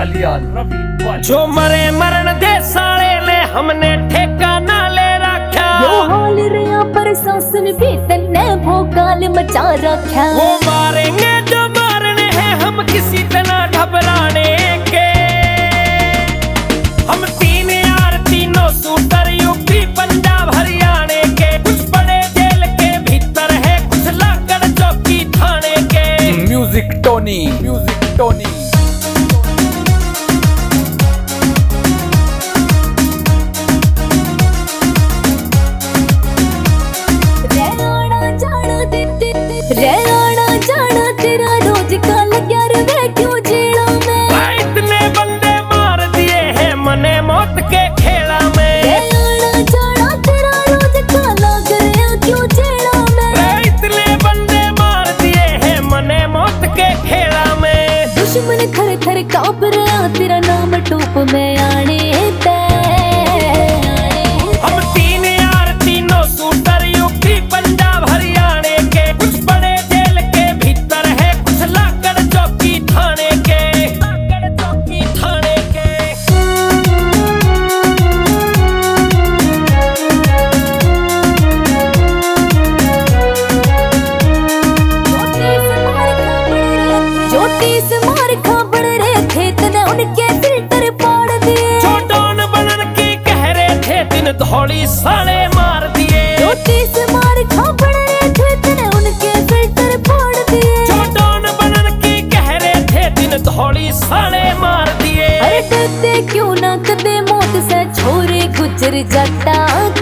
बालियान। जो मरे मरण दे साले ने हमने ठेका ना ले रखा, वो हाल रिया पर सांसन भी तन्ने भोकाल मचा रखा। वो मारेंगे जो मारने हैं हम किसी तरह घबराने के। हम तीन यार तीनों शूटर यूपी पंजाब हरियाणा के, कुछ बड़े जेल के भीतर है कुछ लाकर चौकी थाने के। Music Tony, music Tony. रहना जाना तेरा रोज का लग्या रे क्यों जीना में। इतने बंदे मार दिए हैं मने मौत के खेला में। रहना जाना तेरा रोज का लग रहा क्यों जीना में। इतने बंदे मार दिए हैं मने मौत के खेला में। दुश्मन थर थर कांप रहा तेरा नाम टोप में आने ते। हम तीन यार तीनों शूटर यूपी पंजाब हरियाणा के, कुछ बड़े जेल के भीतर है कुछ लाकर चौकी थाने के। चौकी थाने के। ज्योति से मार खाबड़ रहे थे तने उनके फिल्टर पाड़ दिए। छोटोन बनन की कह रहे थे दिन धौली साले मार दिए। ज्योति से मार खाबड़ रहे थे तने उनके फिल्टर पाड़ दिए। छोटोन बनन की कह रहे थे दिन धौली साले मार दिए। अरे डरते क्यों ना कदे मौत से छोरे गुजर जाता